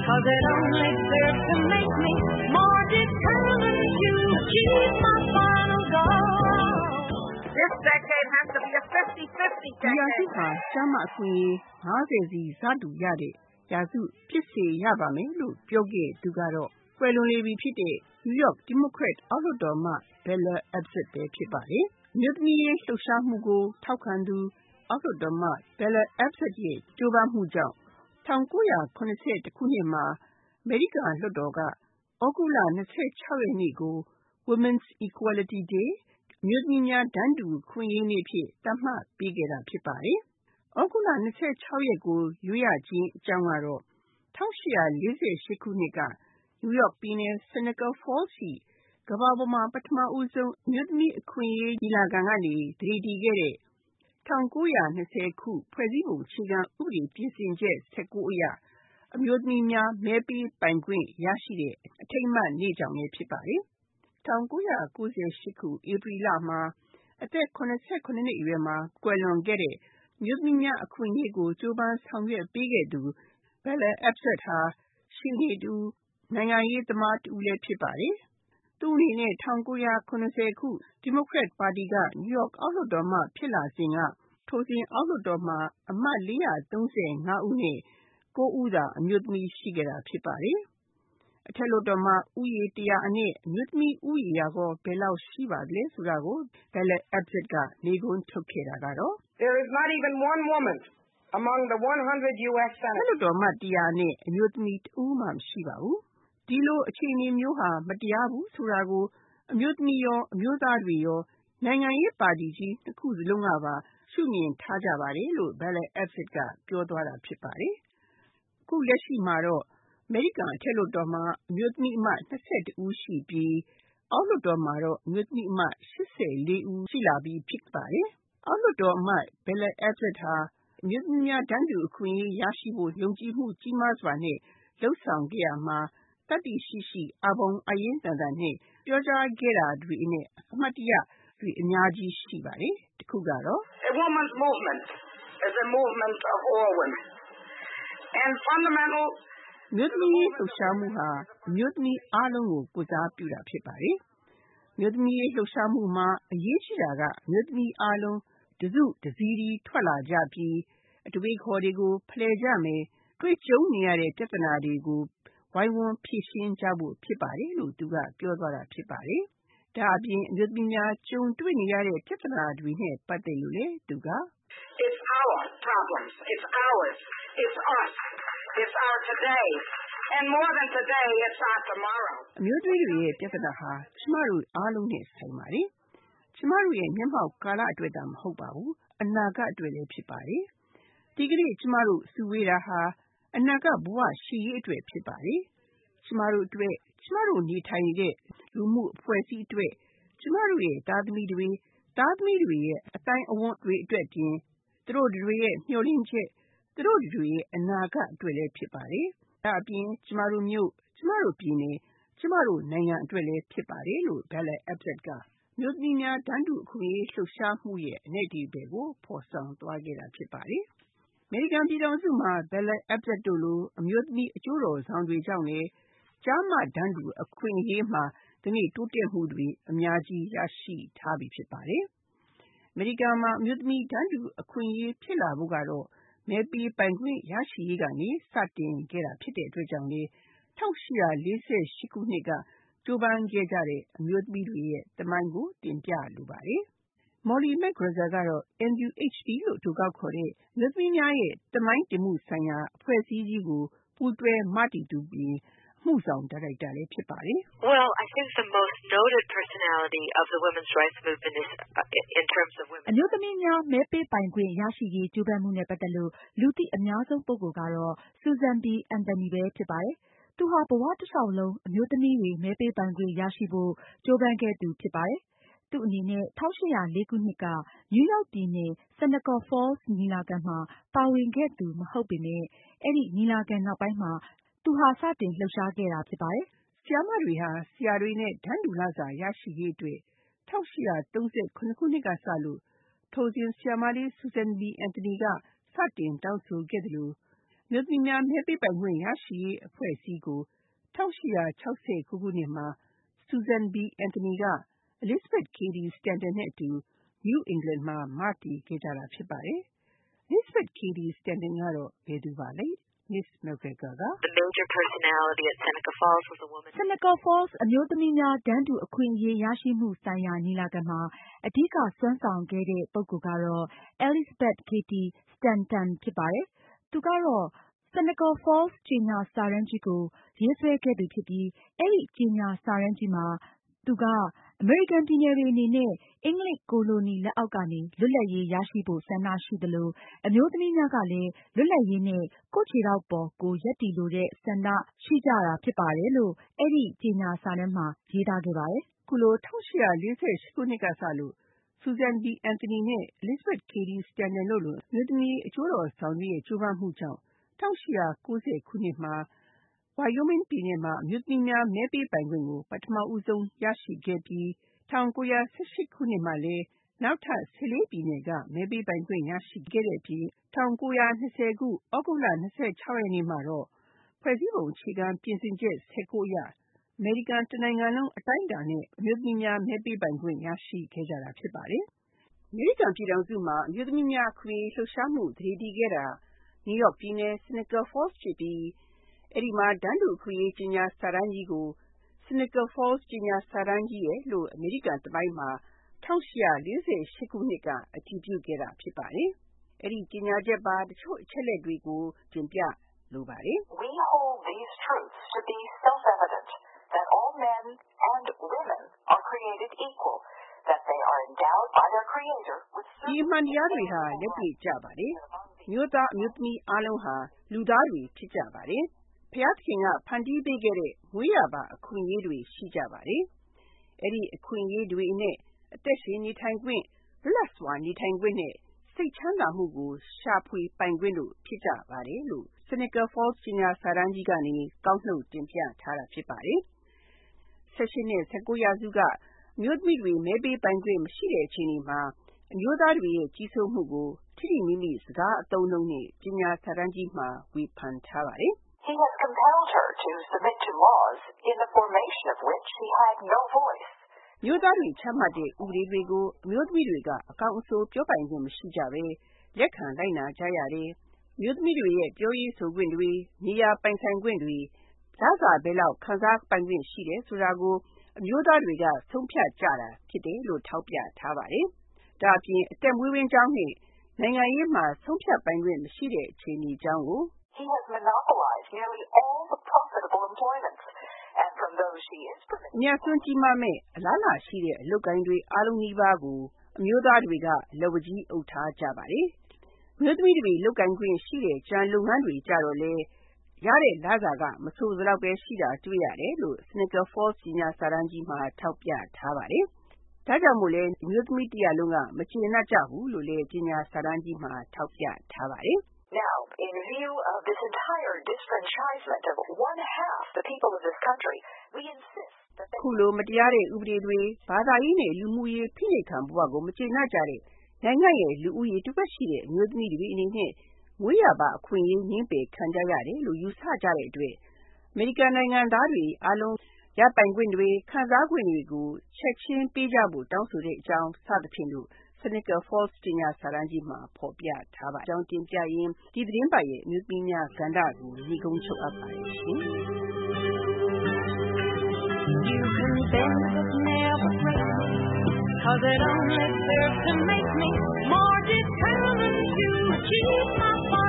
'cause it only serves to make me more determined to achieve my final goal. This decade has to be a 50-50 decade. ရာစုဟာကျမ်းမာအခွင့်အရေး50စီစတူရတဲ့ရာစုဖြစ်စေရပါမယ်လို့ပြောခဲ့သူကတော့ကွယ်လွန်လေပြီဖြစ်တဲ့ New York Democrat အောက်လွှတ်တော်မှ Bella Abzug ပဲဖြစ်ပါတယ်။မြို့သမီးရေးလှုပ်ရှားမှုကိုထောက်ခံသူအောက်လွှတ်တော်မှ Bella Abzug ရဲ့ကြိုးပမ်းမှုကြောင့်1981ခုနှစ်မှာအမေရိကန်လွှတ်တော်ကဩဂုတ်လ26ရက်နေ့ကို Women's Equality Day မြို့သမီးများတန်းတူခွင့်ရေးနေ့ဖြင့်သတ်မှတ်ပေးခဲ့တာဖြစ်ပါတယ်။ဩဂုတ်လ26ရက်ကိုရွေးရခြင်းအကြောင်းကတော့1848ခုနှစ်က New York ပြည်နယ် Seneca Falls ရှိကမ္ဘာပေါ်မှာပထမဦးဆုံးအမျိုးသမီးအခွင့်အရေးညီလာခံကနေသတိတည်ခဲ့တဲ့1920ခုဖွဲ့စည်းပုံအခြေခံဥပဒေပြင်ဆင်ချက်19အရအမျိုးသမီးများမဲပေးပိုင်ခွင့်ရရှိတဲ့အထိမ်းအမှတ်နေ့ကြောင့်လည်းဖြစ်ပါတယ်။1998ခုဧပြီလမှာအသက်89နှစ်အရွယ်မှာကွယ်လွန်ခဲ့တဲ့မြို့သမီးများအခွင့်အရေးကိုကြိုးပမ်းဆောင်ရွက်ပေးခဲ့သူ Bella Abzug ဟာရှေ့နေတူနိုင်ငံရေးသမားတူလည်းဖြစ်ပါတယ်။သူအနေနဲ့1990ခုဒီမိုကရက်ပါတီက New York အောက်လွှတ်တော်မှဖြစ်လာစဉ်ကထိုစဉ်အောက်လွှတ်တော်မှာအမတ်435ဦးနဲ့9ဦးသာအမျိုးသမီးရှိခဲ့တာဖြစ်ပါတယ်။အထက်လွှတ်တော်မှာဥယျာဉ်100အနက်အမျိုးသမီးဥယျာဉ်ကောဘယ်လောက်ရှိပါသလဲဆိုတာကို Bella Abzug ကမေးခွန်းထုတ်ခဲ့တာကတော့ There is not even one woman among the 100 U.S. အထက်လွှတ်တော်မှ100နဲ့အမျိုးသမီးတဦးမှမရှိပါဘူး။ဒီလိုအခြေအနေမျိုးဟာမတရားဘူးဆိုတာကိုအမျိုးသမီးရောအမျိုးသားတွေရောနိုင်ငံရေးပါတီကြီးတစ်ခုစလုံးကပါရှုမြင်ထားကြပါတယ်လို့ Bella Abzug ကပြောသွားတာဖြစ်ပါတယ်။အခုလက်ရှိမှာတော့အမေရိကန်အထက်လွှတ်တော်မှာအမျိုးသမီးအမတ်22ဦးရှိပြီးအောက်လွှတ်တော်မှာတော့အမျိုးသမီးအမတ်84ဦးရှိလာပြီးဖြစ်ပါတယ်။အောက်လွှတ်တော်အမတ် Bella Abzug ဟာအမျိုးသမီးများတန်းတူအခွင့်အရေးရရှိဖို့ယုံကြည်မှုကြီးမားစွာနဲ့လှုပ်ဆောင်ခဲ့ရမှာတတ္တိရှိအာဘုံအရင်တန်တန်နဲ့ပြောကြားခဲ့တာတွေနဲ့အမှတ်တရတွေအများကြီးရှိပါတယ်။တစ်ခုကတော့ A woman's movement is a movement of all women. And fundamental မြို့သမီးရေးလှုပ်ရှားမှုဟာအမျိုးသမီးအားလုံးကိုကိုစားပြုတာဖြစ်ပါတယ်။မြို့သမီးရေးလှုပ်ရှားမှုမှာအရေးကြီးတာကအမျိုးသမီးအားလုံးတစုတစည်းထွက်လာကြပြီးအတွေ့အခေါ်တွေကိုဖလှယ်ကြမယ်တွေ့ကြုံနေရတဲ့ပြဿနာတွေကိုဝိုင်းဝန်းဖြေရှင်းကြဖို့ဖြစ်ပါတယ်လို့သူကပြောသွားတာဖြစ်ပါတယ်။ဒါအပြင်အမျိုးသမီးများကြုံတွေ့နေရတဲ့ပြဿနာတွေနဲ့ပတ်သက်လို့လေသူက It's our problems. It's ours. It's us. It's our today. And more than today, it's our tomorrow. အမျိုးသမီးတွေရဲ့ပြဿနာဟာကျမတို့အားလုံးနဲ့ဆိုင်ပါတယ်။ကျမတို့ရဲ့မျက်မှောက်ကာလအတွက်သာမဟုတ်ပါဘူး။အနာဂတ်အတွက်လည်းဖြစ်ပါတယ်။ဒီကနေ့ကျမတို့စုဝေးတာဟာအနာဂတ်ဘဝရှိရေးအတွက်ဖြစ်ပါတယ်။ကျမတို့အတွက်ကျမတို့နေထိုင်နေတဲ့လူမှုအဖွဲ့အစည်းအတွက်ကျမတို့ရဲ့သားသမီးတွေရဲ့အတိုင်းအဝန်းတွေအတွက်ပြင်သူတို့တွေရဲ့မျှော်လင့်ချက်သူတို့တွေရဲ့အနာဂတ်အတွက်လည်းဖြစ်ပါတယ်။ဒါအပြင်ကျမတို့မြို့ကျမတို့ပြည်နယ်ကျမတို့နိုင်ငံအတွက်လည်းဖြစ်ပါတယ်လို့ Bella Abzug ကမြို့သမီးများတန်းတူအခွင့်အရေးလှုပ်ရှားမှုရဲ့အနည်းဒီဘယ်ကိုဖော်ဆောင်သွားခဲ့တာဖြစ်ပါတယ်။အမေရိကန်ပြည်ထောင်စုမှာ Bella Abzug တို့လိုအမျိုးသမီးအကျိုးတော်ဆောင်တွေကြောင့်လည်းကျားမတန်းတူအခွင့်အရေးမှာဒီနေ့တိုးတက်မှုတွေအများကြီးရရှိထားပြီဖြစ်ပါတယ်။အမေရိကန်မှာအမျိုးသမီးတန်းတူအခွင့်အရေးဖြစ်လာဖို့ကတော့မဲပေးပိုင်ခွင့်ရရှိရေးကနေစတင်ခဲ့တာဖြစ်တဲ့အတွက်ကြောင့်လေ1848ခုနှစ်ကကြိုးပမ်းခဲ့ကြတဲ့အမျိုးသမီးတွေရဲ့သမိုင်းကိုတင်ပြလိုပါတယ်။ Molly McGrazel ကတော့ NUHB လို့သူကောက်ခေါ်တဲ့မြို့သမီးများရဲ့သမိုင်းတင်မှုဆိုင်ရာအဖွဲ့အစည်းကြီးကိုပူးတွဲမတည်သူပြီးအမှုဆောင်ဒါရိုက်တာလည်းဖြစ်ပါတယ်။ Well, I think the most noted personality of the women's rights movement is in terms of women. အမျိုးသမီးများမဲပေးပိုင်ခွင့်ရရှိရေးကြိုးပမ်းမှုနဲ့ပတ်သက်လို့လူသိအများဆုံးပုဂ္ဂိုလ်ကတော့ Susan B. Anthony ပဲဖြစ်ပါတယ်။သူဟာဘဝတစ်လျှောက်လုံးအမျိုးသမီးတွေမဲပေးပိုင်ခွင့်ရရှိဖို့ကြိုးပမ်းခဲ့သူဖြစ်ပါတယ်။သူအနေနဲ့1804ခုနှစ်က New York ပြည်နယ် Seneca Falls ညီလာခံမှာပါဝင်ခဲ့သူမဟုတ်ပေမယ့်အဲဒီညီလာခံနောက်ပိုင်းမှာသူဟာစတင်လှုပ်ရှားခဲ့တာဖြစ်ပါတယ်။ဆရာမတွေဟာဆရာတွေနဲ့တန်းတူလစာရရှိရေးအတွက်1839ခုနှစ်ကစလို့ထိုစဉ်ဆရာမလေး Susan B. Anthony ကစတင်တောင်းဆိုခဲ့တယ်လို့မျိုးသမီးများမဲပေးပိုင်ခွင့်ရရှိရေးအဖွဲ့အစည်းကို1869 ခုနှစ်မှာ Susan B. Anthony က Elizabeth Cady Stanton နဲ့အတူ New England မှာမတည်ခဲ့ကြတာဖြစ်ပါတယ်။ Elizabeth Cady Stanton ကတော့ဘယ်သူပါလဲ? Miss McGregor က The major personality at Seneca Falls was a woman. Seneca Falls အမျိုးသမီးများတန်းတူအခွင့်အရေးရရှိမှုဆိုင်ရာညီလာခံမှာအဓိကစွမ်းဆောင်ခဲ့တဲ့ပုဂ္ဂိုလ်ကတော့ Elizabeth Cady Stanton ဖြစ်ပါတယ်။ သူကတော့ Seneca Falls ကြေညာစာတမ်းကြီးကိုရေးဆွဲခဲ့သူဖြစ်ပြီး အဲဒီကြေညာစာတမ်းကြီးမှာသူကအမေရိကန်ပြည်နယ်တွေအနေနဲ့အင်္ဂလိပ်ကိုလိုနီလက်အောက်ကနေလွတ်လပ်ရေးရရှိဖို့ဆန္ဒရှိသလို အမျိုးသမီးများကလည်းလွတ်လပ်ရေးနဲ့ကိုယ့်ခြေထောက်ပေါ်ကိုယ်ရပ်တည်လိုတဲ့ဆန္ဒရှိကြတာဖြစ်ပါတယ်လို့အဲဒီကြေညာစာတမ်းမှာရေးသားခဲ့ပါတယ်။ခုလို1848 ခုနှစ်ကစလို့ Susan B. Anthony နဲ့ Elizabeth Cady Stanton တို့လိုအမျိုးသမီးအကျိုးတော်ဆောင်တွေရဲ့ကြိုးပမ်းမှုကြောင့်1890 ခုနှစ်မှာ Wyoming ပြည်နယ်မှာအမျိုးသမီးများမဲပေးပိုင်ခွင့်ကိုပထမဦးဆုံးရရှိခဲ့ပြီး1918 ခုနှစ်မှာလည်းနောက်ထပ်14ပြည်နယ်ကမဲပေးပိုင်ခွင့်ရရှိခဲ့တဲ့အပြင်1920 ခုဩဂုတ်လ26 ရက်နေ့မှာတော့ဖွဲ့စည်းပုံအခြေခံပြင်ဆင်ချက်19အရအမေရိကန်တနိုင်ငံလုံးအတိုင်းအတာနဲ့အမျိုးသမီးများမဲပေးပိုင်ခွင့်ရရှိခဲ့ကြတာဖြစ်ပါတယ်။ အမေရိကန်ပြည်ထောင်စုမှာအမျိုးသမီးများအခွင့်အရေးလှုပ်ရှားမှုတည်တည်ခဲ့တာနယူးယောက်ပြည်နယ် Seneca Falls ဖြစ်ပြီးအဲဒီမှာတန်းတူအခွင့်အရေးကြေညာစာတမ်းကြီးကို Seneca Falls ကြေညာစာတမ်းကြီးရယ်လို့အမေရိကန်သမိုင်းမှာ1848 ခုနှစ်ကအတည်ပြုခဲ့တာဖြစ်ပါတယ်။အဲဒီကြေညာချက်ပါတချို့အချက်အလက်တွေကိုတင်ပြလိုပါတယ်။ We hold these truths to be self-evident that all men and women are created equal, that they are endowed by their creator with ဒီမှန်တရားတွေဟာလက်တွေ့ကျပါတယ်။မျိုးသားအမျိုးသမီးအားလုံးဟာလူသားတွေဖြစ်ကြပါတယ်။ဘုရားသခင်ကဖန်တီးပေးခဲ့တဲ့မွေးရာပါအခွင့်အရေးတွေရှိကြပါတယ်။အဲဒီအခွင့်အရေးတွေနဲ့အသက်ရှင်နေထိုင်ခွင့်လွတ်လပ်စွာနေထိုင်ခွင့်နဲ့စိတ်ချမ်းသာမှုကိုရှာဖွေပိုင်ခွင့်တို့ဖြစ်ကြပါတယ်လို့ Seneca Falls ကြေညာစာတမ်းကြီးကနေကောက်နှုတ်တင်ပြထားတာဖြစ်ပါတယ်။ 18နဲ့19ရာစုကအမျိုးသမီးတွေမဲပေးပိုင်ခွင့်မရှိတဲ့အချိန်မှာအမျိုးသားတွေရဲ့ကြီးစိုးမှုကိုထိထိမိမိစကားအသုံးအနှုန်းနဲ့ကြေညာစာတမ်းကြီးမှာဝေဖန်ထားပါတယ်။ He has compelled her to submit to laws in the formation of which she had no voice. မျိုးသားတွေချမှတ်တဲ့ဥပဒေတွေကိုအမျိုးသမီးတွေကအကောင်းအဆိုးပြောပိုင်ခွင့်မရှိကြပဲလက်ခံလိုက်နာကြရတယ်။မျိုးသမီးတွေရဲ့ပြောရေးဆိုခွင့်တွေနေရာပိုင်ဆိုင်ခွင့်တွေလစာဘယ်လောက်ခံစားပိုင်ခွင့်ရှိတယ်ဆိုတာကိုအမျိုးသားတွေကဆုံးဖြတ်ကြတာဖြစ်တယ်လို့ထောက်ပြထားပါတယ်။ဒါအပြင်အသက်မွေးဝမ်းကြောင်းနဲ့နိုင်ငံရေးမှာဆုံးဖြတ်ပိုင်ခွင့်မရှိတဲ့အခြေအနေအကြောင်းကို He has monopolized nearly all the profitable employments, and from those she is permitted. အများဆုံးကြီးမားမဲ့အလားအလာရှိတဲ့အလုပ်ကိုင်းတွေအားလုံးနီးပါးကိုအမျိုးသားတွေကလက်ဝါးကြီးအုပ်ထားကြပါတယ်။မျိုးသမီးတွေလုပ်ကိုင်ခွင့်ရှိတဲ့ကြံလုပ်ငန်းတွေကြတော့လေရတဲ့လစာကမဆိုစလောက်ပဲရှိတာတွေ့ရတယ်လို့ Seneca Falls ကြေညာစာတမ်းကြီးမှာထောက်ပြထားပါတယ်။ဒါကြောင့်မို့လဲအမျိုးသမီးတရားလုံးကမကျေနပ်ကြဘူးလို့လည်းကြေညာစာတမ်းကြီးမှာထောက်ပြထားပါတယ်။ Now, in view of this entire disfranchisement of one half the people of this country, we insist that they ခုလိုမတရားတဲ့ဥပဒေတွေဘာသာရေးနဲ့လူမှုရေးဖိနှိပ်ခံဘဝကိုမကျေနပ်ကြတဲ့နိုင်ငံရဲ့လူဦးရေတစ်ဝက်ရှိတဲ့အမျိုးသမီးတွေအနေနဲ့မွေးရာပါအခွင့်အရေးငြင်းပယ်ခံကြရတယ်လို့ယူဆကြတဲ့အတွက်အမေရိကန်နိုင်ငံသားတွေအားလုံးရပိုင်ခွင့်တွေခံစားခွင့်တွေကိုချက်ချင်းပေးကြဖို့တောင်းဆိုတဲ့အကြောင်းစသဖြင့်လို့Seneca Falls ကြေညာစာတမ်းကြီးမှာဖော်ပြထားပါတယ်။ကြောင်းတင်ပြရင်းဒီသတင်းပတ်ရဲ့အမျိုးသမီးများကဏ္ဍကိုညီကုန်းချုပ်အပ်ပါတယ်ရှင်။ You can bend but never break me, 'cause it only serves to make me more determined to achieve my